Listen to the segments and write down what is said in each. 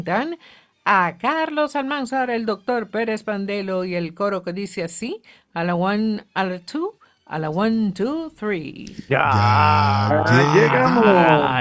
Dan a Carlos Almanzar, el doctor Pérez Pandelo y el coro que dice así, a la one, a la two, a la one, two, three. Ya Llegamos.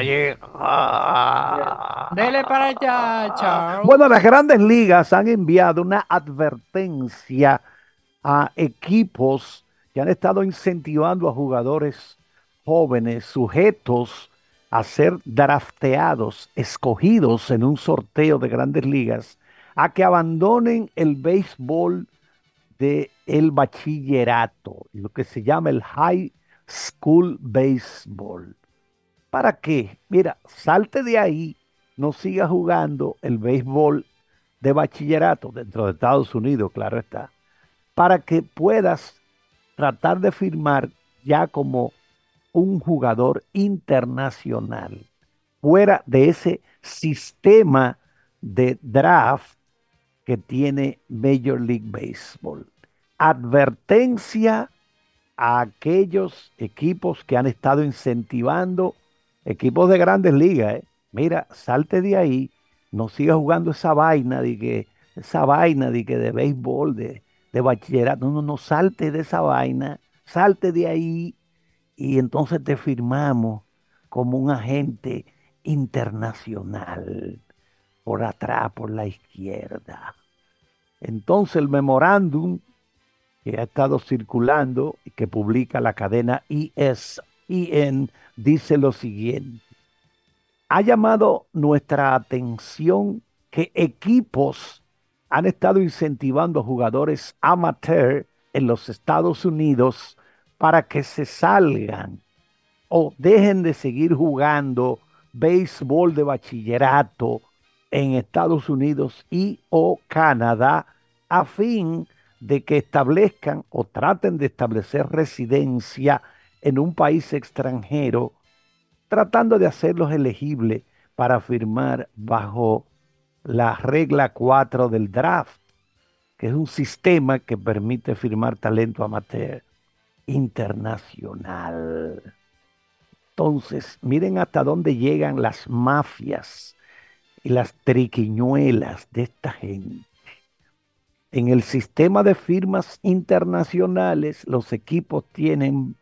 Dele para allá, Bueno, las Charles. grandes ligas han enviado una advertencia a equipos que han estado incentivando a jugadores jóvenes sujetos a ser drafteados, escogidos en un sorteo de grandes ligas, a que abandonen el béisbol de el bachillerato, lo que se llama el high school baseball. ¿Para qué? Mira, salte de ahí, no sigas jugando el béisbol de bachillerato dentro de Estados Unidos, claro está, para que puedas tratar de firmar ya como un jugador internacional, fuera de ese sistema de draft que tiene Major League Baseball. Advertencia a aquellos equipos que han estado incentivando, equipos de grandes ligas, ¿eh? Mira, salte de ahí, no sigas jugando esa vaina de que de béisbol, de bachillerato, no, no, no, salte de esa vaina, salte de ahí y entonces te firmamos como un agente internacional por atrás, por la izquierda. Entonces el memorándum que ha estado circulando y que publica la cadena ESPN dice lo siguiente. Ha llamado nuestra atención que equipos han estado incentivando a jugadores amateur en los Estados Unidos para que se salgan o dejen de seguir jugando béisbol de bachillerato en Estados Unidos y o Canadá a fin de que establezcan o traten de establecer residencia en un país extranjero, tratando de hacerlos elegibles para firmar bajo la regla 4 del draft, que es un sistema que permite firmar talento amateur internacional. Entonces, miren hasta dónde llegan las mafias y las triquiñuelas de esta gente. En el sistema de firmas internacionales, los equipos tienen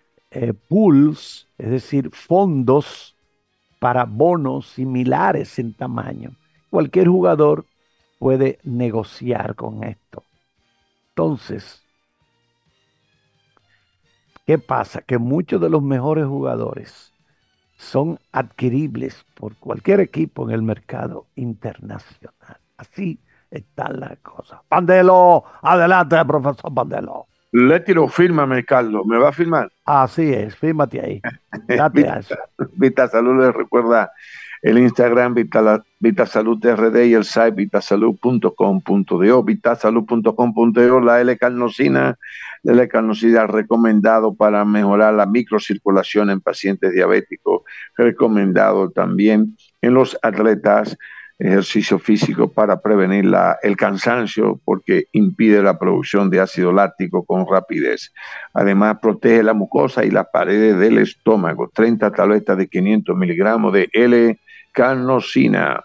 pools, es decir, fondos para bonos similares en tamaño. Cualquier jugador puede negociar con esto. Entonces, ¿qué pasa? Que muchos de los mejores jugadores son adquiribles por cualquier equipo en el mercado internacional. Así están las cosas. Pandelo, adelante, profesor Pandelo. Le tiro, fírmame, Carlos. ¿Me va a firmar? Así es, fíjate ahí. Date a eso. Vita Salud les recuerda el Instagram Vitasalud RD y el site vitasalud.com.do, vitasalud.com.do, la L-carnosina, la L-carnosina recomendado para mejorar la microcirculación en pacientes diabéticos, recomendado también en los atletas, ejercicio físico para prevenir el cansancio porque impide la producción de ácido láctico con rapidez. Además, protege la mucosa y las paredes del estómago. 30 tabletas de 500 miligramos de L-carnosina.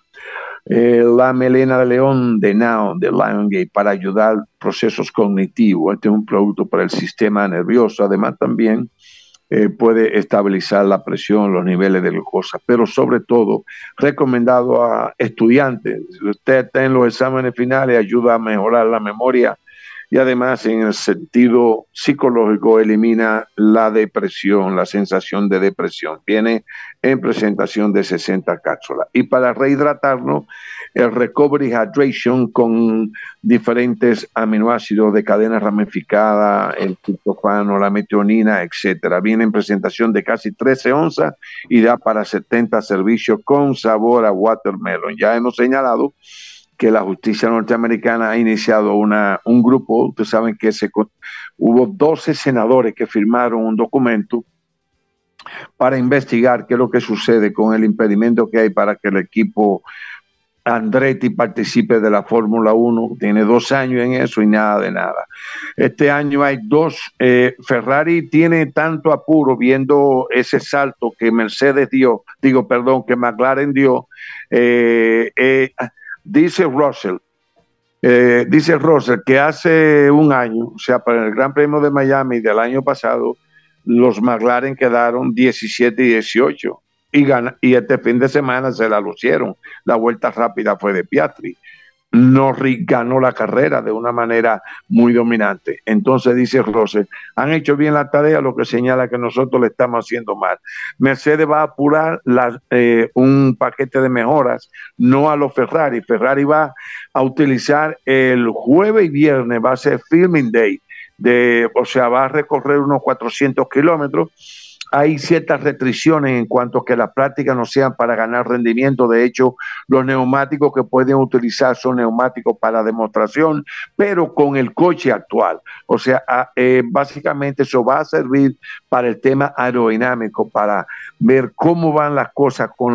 La melena de león de Now, de Liongate, para ayudar procesos cognitivos. Este es un producto para el sistema nervioso. Además, también puede estabilizar la presión, los niveles de glucosa, pero sobre todo recomendado a estudiantes. Si usted está en los exámenes finales, ayuda a mejorar la memoria y además en el sentido psicológico elimina la depresión, la sensación de depresión. Viene en presentación de 60 cápsulas. Y para rehidratarnos, el Recovery Hydration con diferentes aminoácidos de cadena ramificada, el triptofano, la metionina, etcétera. Viene en presentación de casi 13 onzas y da para 70 servicios con sabor a watermelon. Ya hemos señalado que la justicia norteamericana ha iniciado un grupo. Ustedes saben que hubo 12 senadores que firmaron un documento para investigar qué es lo que sucede con el impedimento que hay para que el equipo Andretti participe de la Fórmula 1. Tiene 2 años en eso y nada de nada. Este año hay Ferrari tiene tanto apuro viendo ese salto que que McLaren dio, dice Russell que hace un año, o sea, para el Gran Premio de Miami del año pasado, los McLaren quedaron 17 y 18 y este fin de semana se la lucieron. La vuelta rápida fue de Piastri. Norris ganó la carrera de una manera muy dominante. Entonces dice Russell, han hecho bien la tarea, lo que señala que nosotros le estamos haciendo mal. Mercedes va a apurar un paquete de mejoras, no a los Ferrari. Ferrari va a utilizar el jueves y viernes, va a ser filming day, o sea, va a recorrer unos 400 kilómetros. Hay ciertas restricciones en cuanto a que las prácticas no sean para ganar rendimiento. De hecho, los neumáticos que pueden utilizar son neumáticos para demostración, pero con el coche actual. O sea, básicamente eso va a servir para el tema aerodinámico, para ver cómo van las cosas con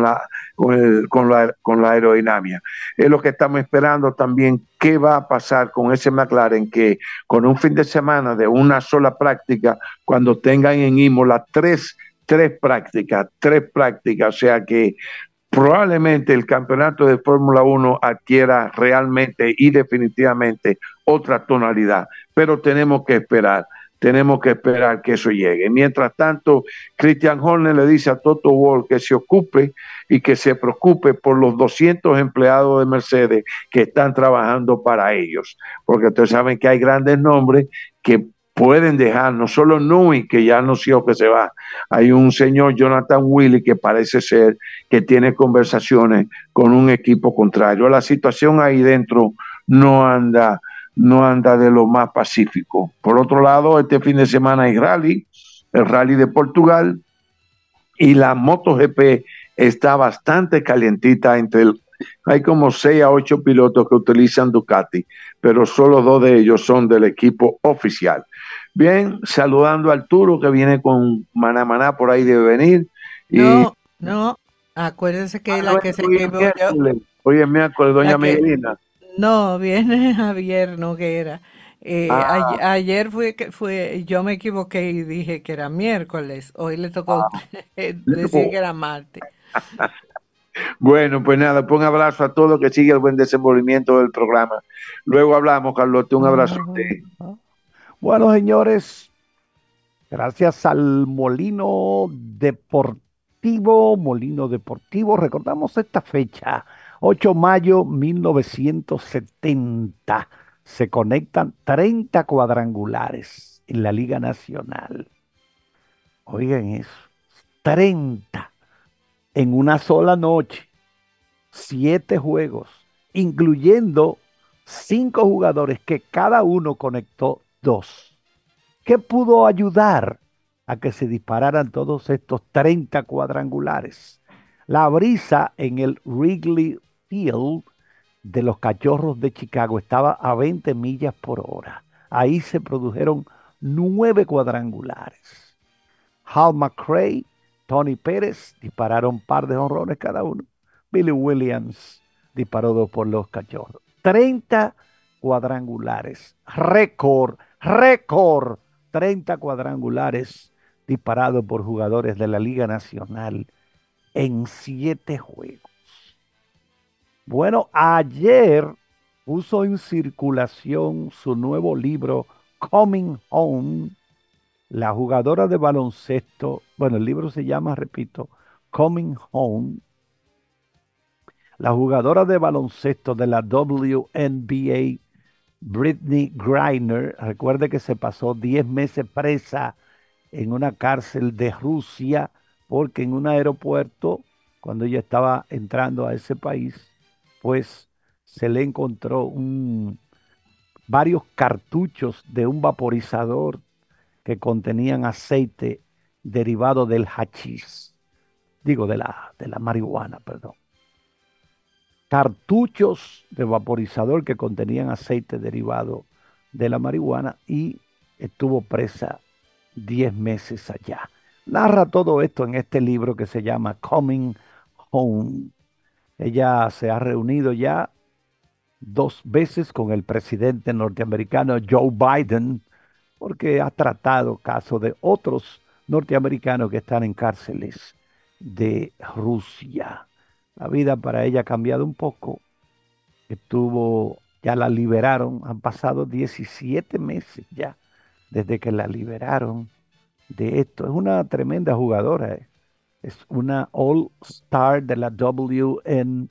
la aerodinámica. Es lo que estamos esperando también. ¿Qué va a pasar con ese McLaren que con un fin de semana de una sola práctica, cuando tengan en Imola tres prácticas, o sea que probablemente el campeonato de Fórmula 1 adquiera realmente y definitivamente otra tonalidad, pero tenemos que esperar que eso llegue. Mientras tanto, Christian Horner le dice a Toto Wolff que se ocupe y que se preocupe por los 200 empleados de Mercedes que están trabajando para ellos, porque ustedes saben que hay grandes nombres que pueden dejar, no solo Nui, que ya anunció que se va, hay un señor Jonathan Willy que parece ser que tiene conversaciones con un equipo contrario. La situación ahí dentro no anda de lo más pacífico. Por otro lado, este fin de semana hay el rally de Portugal, y la MotoGP está bastante calientita. Hay como 6 a 8 pilotos que utilizan Ducati, pero solo 2 de ellos son del equipo oficial. Bien, saludando a Arturo, que viene con Maná por ahí debe venir. No, acuérdense que la que se quemó yo. Hoy es miércoles, doña Miguelina. No, viene Javier Noguera. Ayer yo me equivoqué y dije que era miércoles. Hoy le tocó decir que era martes. Bueno, pues nada, pues un abrazo a todos, que siga el buen desenvolvimiento del programa. Luego hablamos, Carlote, un abrazo. Bueno, señores, gracias al Molino Deportivo, recordamos esta fecha, 8 de mayo 1970, se conectan 30 cuadrangulares en la Liga Nacional. Oigan eso, 30 en una sola noche, 7 juegos, incluyendo 5 jugadores que cada uno conectó 2. ¿Qué pudo ayudar a que se dispararan todos estos 30 cuadrangulares? La brisa en el Wrigley Field de los Cachorros de Chicago estaba a 20 millas por hora. Ahí se produjeron 9 cuadrangulares. Hal McRae, Tony Pérez dispararon un par de jonrones cada uno. Billy Williams disparó 2 por los Cachorros. 30 cuadrangulares. Récord. 30 cuadrangulares disparados por jugadores de la Liga Nacional en 7 juegos. Bueno, ayer puso en circulación su nuevo libro, Coming Home, la jugadora de baloncesto. Bueno, el libro se llama, repito, Coming Home. La jugadora de baloncesto de la WNBA, Brittney Griner, recuerde que se pasó 10 meses presa en una cárcel de Rusia, porque en un aeropuerto, cuando ella estaba entrando a ese país, pues se le encontró varios cartuchos de un vaporizador que contenían aceite derivado del hachís, digo de la marihuana, perdón. Cartuchos de vaporizador que contenían aceite derivado de la marihuana, y estuvo presa 10 meses allá. Narra todo esto en este libro que se llama Coming Home. Ella se ha reunido ya 2 veces con el presidente norteamericano Joe Biden, porque ha tratado casos de otros norteamericanos que están en cárceles de Rusia. La vida para ella ha cambiado un poco. ya la liberaron, han pasado 17 meses ya desde que la liberaron de esto. Es una tremenda jugadora, es una All-Star de la WNBA.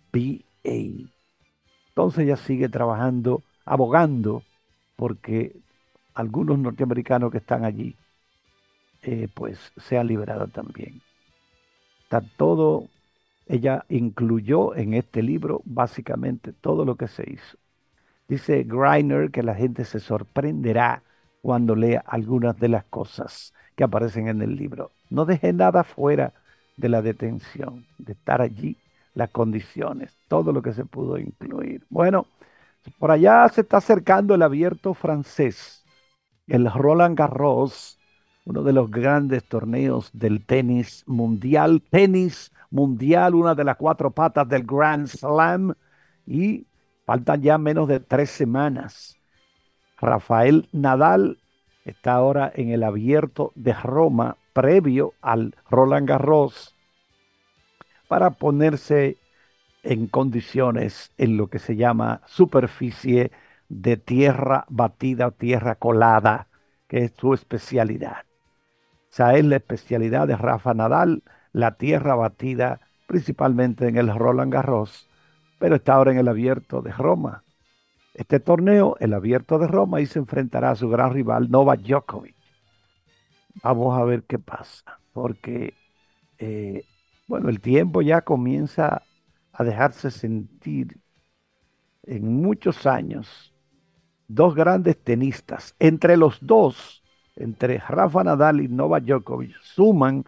Entonces ella sigue trabajando, abogando, porque algunos norteamericanos que están allí, pues sean liberados también. Está todo, ella incluyó en este libro básicamente todo lo que se hizo. Dice Greiner que la gente se sorprenderá cuando lea algunas de las cosas que aparecen en el libro. No deje nada fuera de la detención, de estar allí, las condiciones, todo lo que se pudo incluir. Bueno, por allá se está acercando el abierto francés, el Roland Garros, uno de los grandes torneos del tenis mundial, una de las cuatro patas del Grand Slam, y faltan ya menos de 3 semanas. Rafael Nadal está ahora en el abierto de Roma, previo al Roland Garros, para ponerse en condiciones en lo que se llama superficie de tierra batida o tierra colada, que es su especialidad. O sea, es la especialidad de Rafa Nadal, la tierra batida principalmente en el Roland Garros, pero está ahora en el abierto de Roma. Este torneo, el abierto de Roma, y se enfrentará a su gran rival Novak Djokovic. Vamos a ver qué pasa, porque eh, bueno, el tiempo ya comienza a dejarse sentir en muchos años. Dos grandes tenistas, entre los dos, entre Rafa Nadal y Novak Djokovic, suman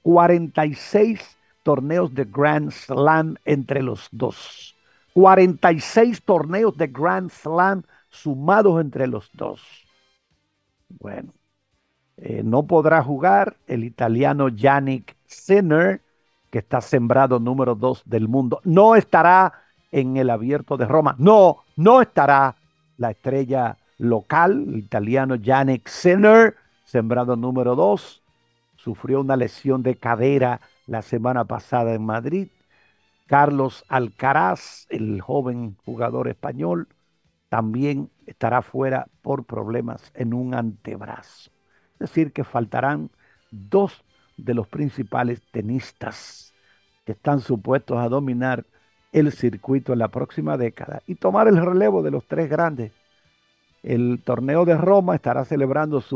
46 torneos de Grand Slam entre los dos. 46 torneos de Grand Slam sumados entre los dos. Bueno, no podrá jugar el italiano Yannick Sinner, que está sembrado número 2 del mundo. No estará en el abierto de Roma. No estará la estrella local, el italiano Yannick Sinner, sembrado número 2. Sufrió una lesión de cadera la semana pasada en Madrid. Carlos Alcaraz, el joven jugador español, también estará fuera por problemas en un antebrazo. Es decir, que faltarán dos de los principales tenistas que están supuestos a dominar el circuito en la próxima década y tomar el relevo de los tres grandes. El torneo de Roma estará celebrando su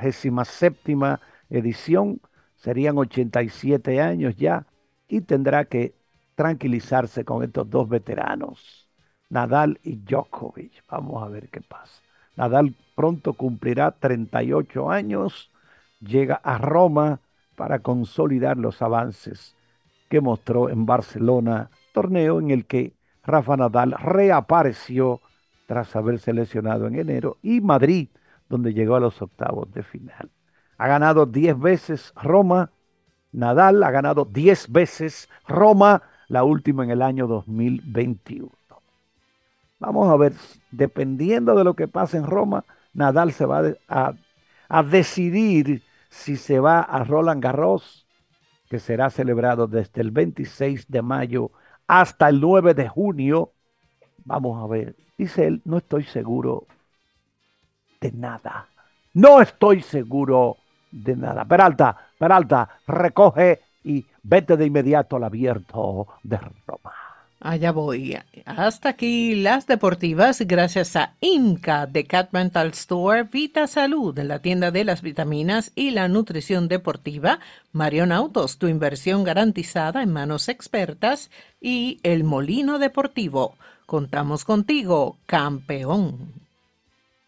87ª edición, serían 87 años ya, y tendrá que tranquilizarse con estos dos veteranos, Nadal y Djokovic. Vamos a ver qué pasa. Nadal pronto cumplirá 38 años, llega a Roma para consolidar los avances que mostró en Barcelona, torneo en el que Rafa Nadal reapareció tras haberse lesionado en enero, y Madrid, donde llegó a los octavos de final. Ha ganado 10 veces Roma, Nadal ha ganado 10 veces Roma, la última en el año 2021. Vamos a ver, dependiendo de lo que pase en Roma, Nadal se va a decidir si se va a Roland Garros, que será celebrado desde el 26 de mayo hasta el 9 de junio. Vamos a ver, dice él, no estoy seguro de nada. No estoy seguro de nada. Peralta, recoge y vete de inmediato al abierto de Roma. Allá voy. Hasta aquí las deportivas gracias a Inca de Cat Mental Store, Vita Salud de la tienda de las vitaminas y la nutrición deportiva, Marion Autos, tu inversión garantizada en manos expertas, y El Molino Deportivo. Contamos contigo, campeón.